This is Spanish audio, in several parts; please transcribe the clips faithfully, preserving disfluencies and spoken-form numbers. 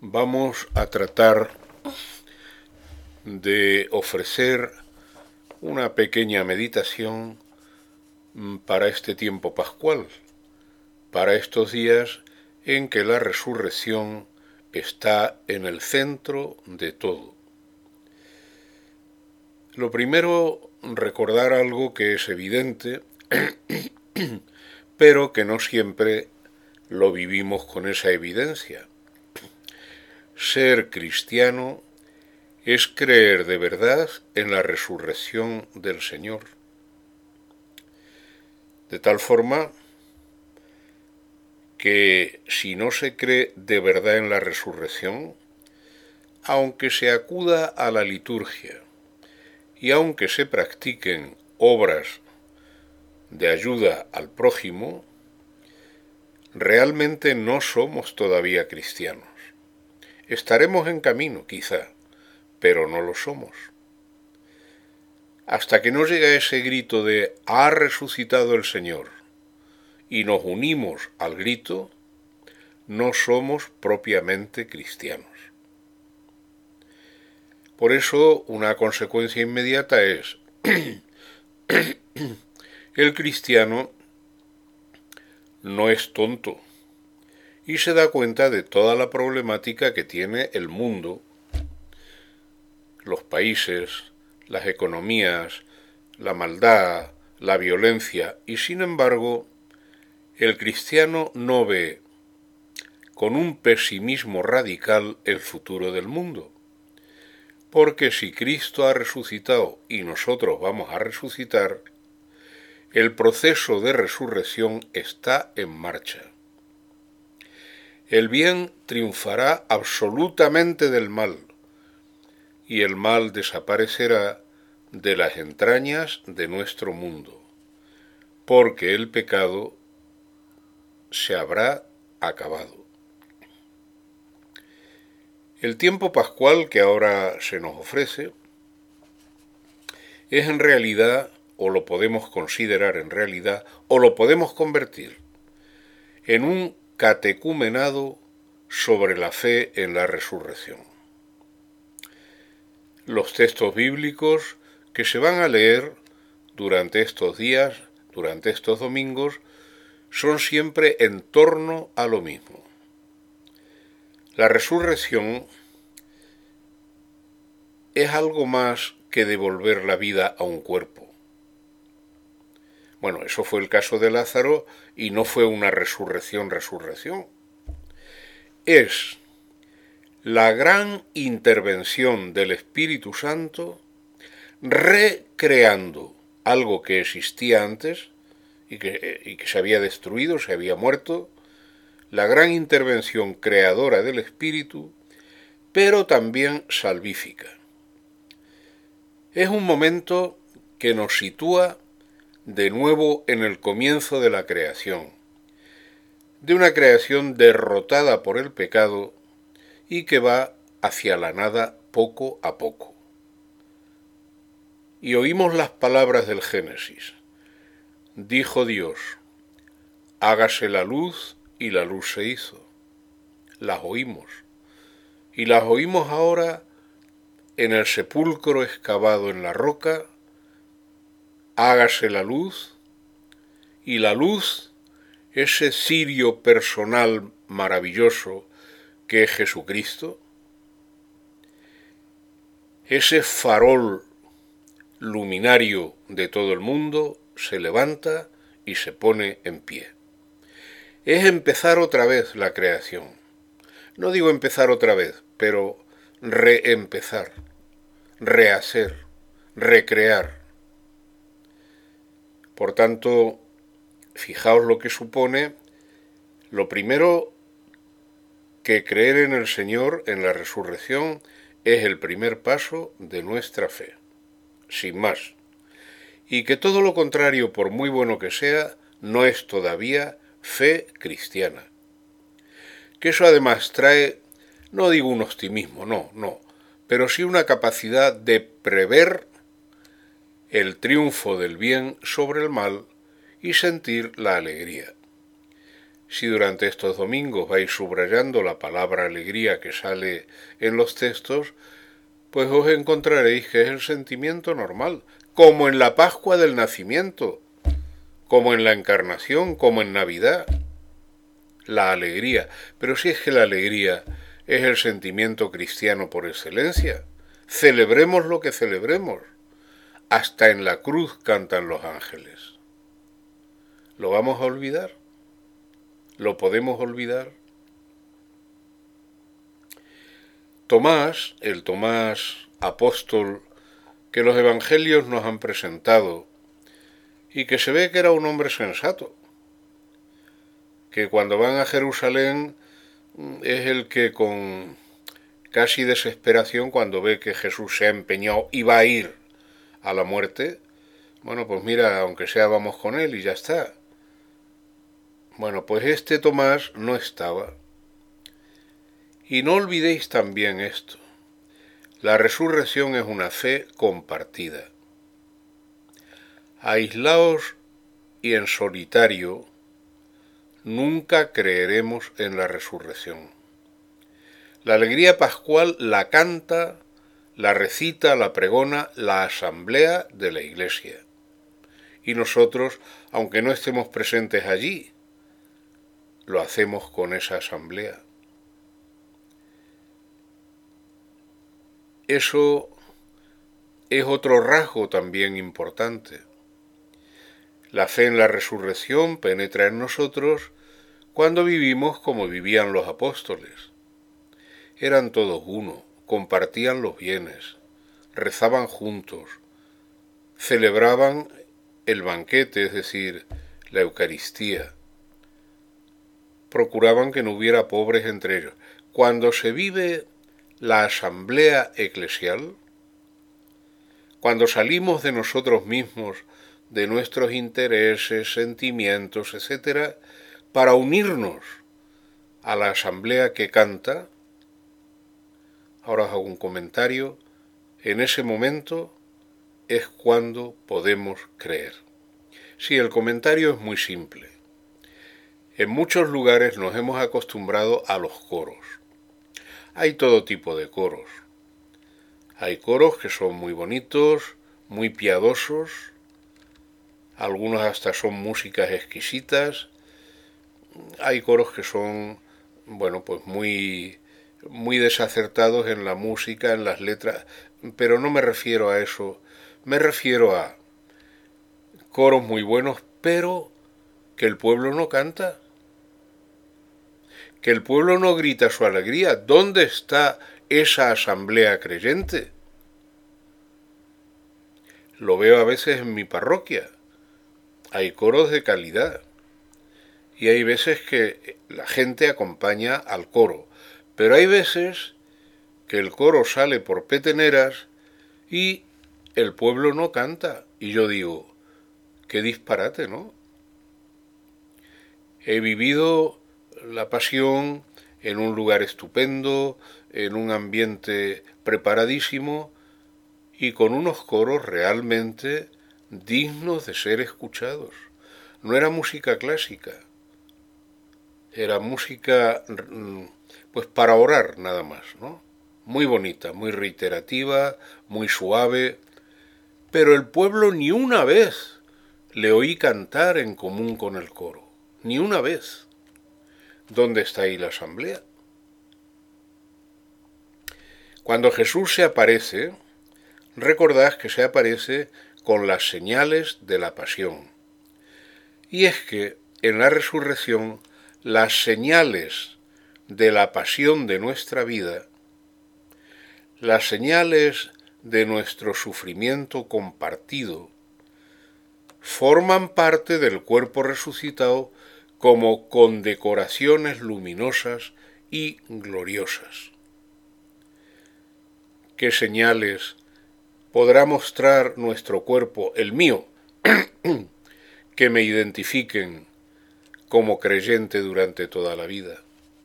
vamos a tratar de ofrecer una pequeña meditación para este tiempo pascual, para estos días en que la resurrección está en el centro de todo. Lo primero, recordar algo que es evidente, pero que no siempre lo vivimos con esa evidencia. Ser cristiano es creer de verdad en la resurrección del Señor. De tal forma que si no se cree de verdad en la resurrección, aunque se acuda a la liturgia y aunque se practiquen obras de ayuda al prójimo, realmente no somos todavía cristianos. Estaremos en camino, quizá, pero no lo somos. Hasta que no llega ese grito de «ha resucitado el Señor» y nos unimos al grito, no somos propiamente cristianos. Por eso, una consecuencia inmediata es el cristiano no es tonto y se da cuenta de toda la problemática que tiene el mundo, los países, las economías, la maldad, la violencia, y sin embargo, el cristiano no ve con un pesimismo radical el futuro del mundo. Porque si Cristo ha resucitado y nosotros vamos a resucitar, el proceso de resurrección está en marcha. El bien triunfará absolutamente del mal, y el mal desaparecerá de las entrañas de nuestro mundo, porque el pecado se habrá acabado. El tiempo pascual que ahora se nos ofrece es en realidad, o lo podemos considerar en realidad, o lo podemos convertir en un catecumenado sobre la fe en la resurrección. Los textos bíblicos que se van a leer durante estos días, durante estos domingos, son siempre en torno a lo mismo. La resurrección es algo más que devolver la vida a un cuerpo. Bueno, eso fue el caso de Lázaro y no fue una resurrección, resurrección. Es la gran intervención del Espíritu Santo recreando algo que existía antes y que, y que se había destruido, se había muerto, la gran intervención creadora del Espíritu, pero también salvífica. Es un momento que nos sitúa de nuevo en el comienzo de la creación, de una creación derrotada por el pecado y que va hacia la nada poco a poco. Y oímos las palabras del Génesis. Dijo Dios, hágase la luz, y la luz se hizo. Las oímos. Y las oímos ahora en el sepulcro excavado en la roca. Hágase la luz, y la luz, ese cirio personal maravilloso que es Jesucristo, ese farol luminario de todo el mundo, se levanta y se pone en pie. Es empezar otra vez la creación. No digo empezar otra vez, pero reempezar, rehacer, recrear. Por tanto, fijaos lo que supone, lo primero, que creer en el Señor, en la resurrección, es el primer paso de nuestra fe, sin más. Y que todo lo contrario, por muy bueno que sea, no es todavía fe cristiana. Que eso además trae, no digo un optimismo, no, no, pero sí una capacidad de prever el triunfo del bien sobre el mal y sentir la alegría. Si durante estos domingos vais subrayando la palabra alegría que sale en los textos, pues os encontraréis que es el sentimiento normal, como en la Pascua del Nacimiento, como en la Encarnación, como en Navidad. La alegría. Pero si es que la alegría es el sentimiento cristiano por excelencia, celebremos lo que celebremos. Hasta en la cruz cantan los ángeles. ¿Lo vamos a olvidar? ¿Lo podemos olvidar? Tomás, el Tomás apóstol que los evangelios nos han presentado y que se ve que era un hombre sensato, que cuando van a Jerusalén es el que con casi desesperación, cuando ve que Jesús se ha empeñado y va a ir a la muerte, bueno, pues mira, aunque sea vamos con él y ya está. Bueno, pues este Tomás no estaba. Y no olvidéis también esto. La resurrección es una fe compartida. Aislaos y en solitario, nunca creeremos en la resurrección. La alegría pascual la canta, la recita, la pregona la asamblea de la Iglesia. Y nosotros, aunque no estemos presentes allí, lo hacemos con esa asamblea. Eso es otro rasgo también importante. La fe en la resurrección penetra en nosotros cuando vivimos como vivían los apóstoles. Eran todos uno, compartían los bienes, rezaban juntos, celebraban el banquete, es decir, la Eucaristía. Procuraban que no hubiera pobres entre ellos. Cuando se vive la asamblea eclesial, cuando salimos de nosotros mismos, de nuestros intereses, sentimientos, etcétera, para unirnos a la asamblea que canta, ahora os hago un comentario, en ese momento es cuando podemos creer. Sí, el comentario es muy simple. En muchos lugares nos hemos acostumbrado a los coros. Hay todo tipo de coros. Hay coros que son muy bonitos, muy piadosos, algunos hasta son músicas exquisitas. Hay coros que son, bueno, pues muy, muy desacertados en la música, en las letras, pero no me refiero a eso. Me refiero a coros muy buenos, pero que el pueblo no canta. Que el pueblo no grita su alegría. ¿Dónde está esa asamblea creyente? Lo veo a veces en mi parroquia. Hay coros de calidad. Y hay veces que la gente acompaña al coro. Pero hay veces que el coro sale por peteneras y el pueblo no canta. Y yo digo, qué disparate, ¿no? He vivido la pasión en un lugar estupendo, en un ambiente preparadísimo y con unos coros realmente dignos de ser escuchados. No era música clásica, era música pues para orar nada más, ¿no? Muy bonita, muy reiterativa, muy suave, pero el pueblo ni una vez le oí cantar en común con el coro, ni una vez. ¿Dónde está ahí la asamblea? Cuando Jesús se aparece, recordad que se aparece con las señales de la pasión. Y es que en la resurrección las señales de la pasión de nuestra vida, las señales de nuestro sufrimiento compartido, forman parte del cuerpo resucitado como condecoraciones luminosas y gloriosas. ¿Qué señales podrá mostrar nuestro cuerpo, el mío, que me identifiquen como creyente durante toda la vida?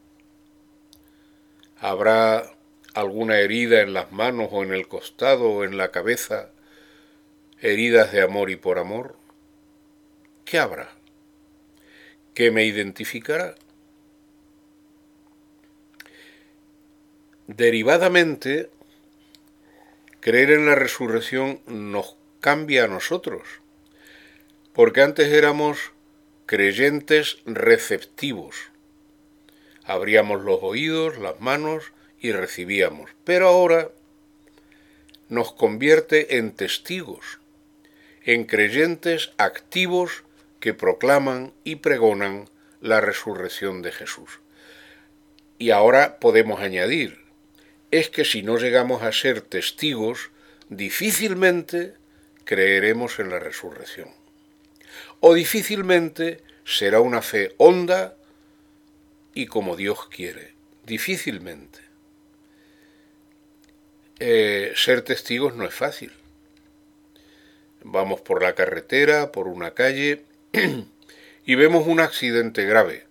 ¿Habrá alguna herida en las manos o en el costado o en la cabeza, heridas de amor y por amor? ¿Qué habrá? ¿Qué me identificará? Derivadamente, creer en la resurrección nos cambia a nosotros, porque antes éramos creyentes receptivos. Abríamos los oídos, las manos y recibíamos, pero ahora nos convierte en testigos, en creyentes activos que proclaman y pregonan la resurrección de Jesús. Y ahora podemos añadir, es que si no llegamos a ser testigos, difícilmente creeremos en la resurrección. O difícilmente será una fe honda y como Dios quiere. Difícilmente. Eh, ser testigos no es fácil. Vamos por la carretera, por una calle, y vemos un accidente grave.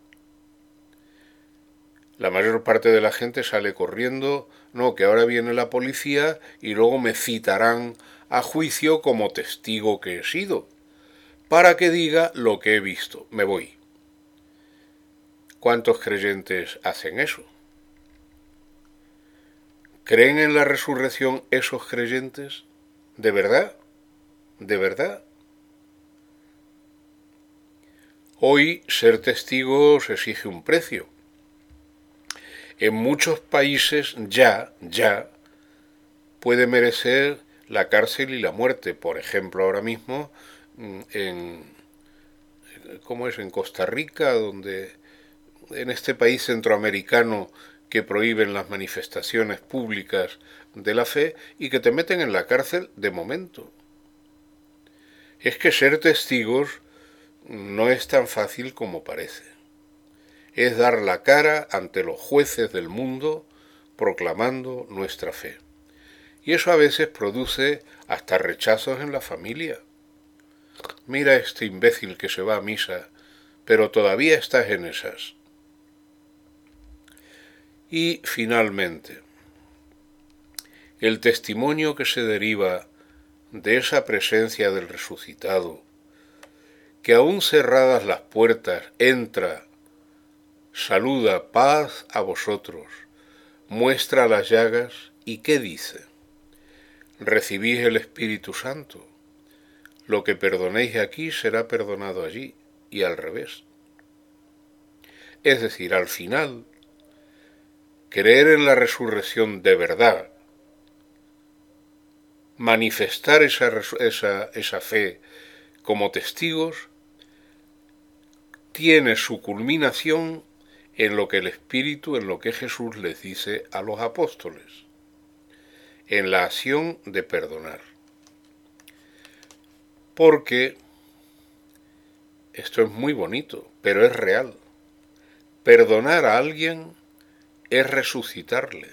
La mayor parte de la gente sale corriendo, no, que ahora viene la policía y luego me citarán a juicio como testigo que he sido, para que diga lo que he visto. Me voy. ¿Cuántos creyentes hacen eso? ¿Creen en la resurrección esos creyentes? ¿De verdad? ¿De verdad? Hoy ser testigo se exige un precio. En muchos países ya, ya, puede merecer la cárcel y la muerte. Por ejemplo, ahora mismo en, ¿cómo es? En Costa Rica, donde en este país centroamericano que prohíben las manifestaciones públicas de la fe y que te meten en la cárcel de momento. Es que ser testigos no es tan fácil como parece. Es dar la cara ante los jueces del mundo proclamando nuestra fe. Y eso a veces produce hasta rechazos en la familia. Mira este imbécil que se va a misa, pero todavía estás en esas. Y finalmente, el testimonio que se deriva de esa presencia del resucitado, que aún cerradas las puertas entra, saluda, paz a vosotros, muestra las llagas y ¿qué dice? Recibís el Espíritu Santo. Lo que perdonéis aquí será perdonado allí y al revés. Es decir, al final, creer en la resurrección de verdad, manifestar esa, esa, esa fe como testigos, tiene su culminación en lo que el Espíritu, en lo que Jesús les dice a los apóstoles, en la acción de perdonar. Porque esto es muy bonito, pero es real. Perdonar a alguien es resucitarle,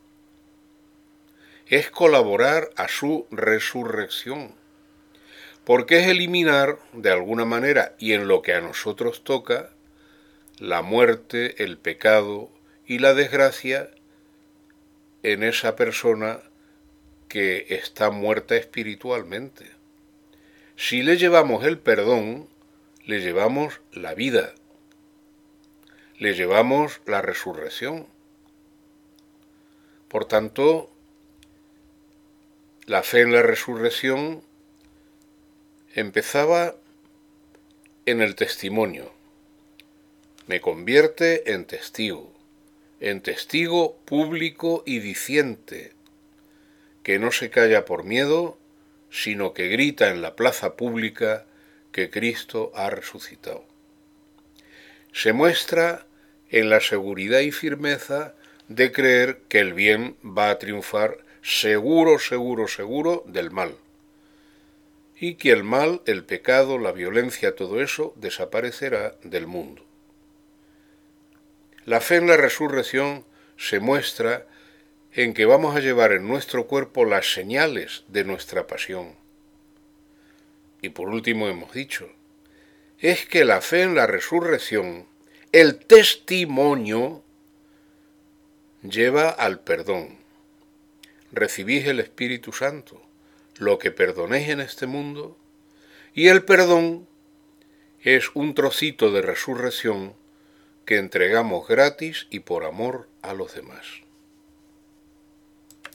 es colaborar a su resurrección, porque es eliminar de alguna manera, y en lo que a nosotros toca, la muerte, el pecado y la desgracia en esa persona que está muerta espiritualmente. Si le llevamos el perdón, le llevamos la vida, le llevamos la resurrección. Por tanto, la fe en la resurrección empezaba en el testimonio. Me convierte en testigo, en testigo público y diciente, que no se calla por miedo, sino que grita en la plaza pública que Cristo ha resucitado. Se muestra en la seguridad y firmeza de creer que el bien va a triunfar seguro, seguro, seguro del mal. Y que el mal, el pecado, la violencia, todo eso desaparecerá del mundo. La fe en la resurrección se muestra en que vamos a llevar en nuestro cuerpo las señales de nuestra pasión. Y por último hemos dicho, es que la fe en la resurrección, el testimonio, lleva al perdón. Recibís el Espíritu Santo, lo que perdonéis en este mundo, y el perdón es un trocito de resurrección que entregamos gratis y por amor a los demás.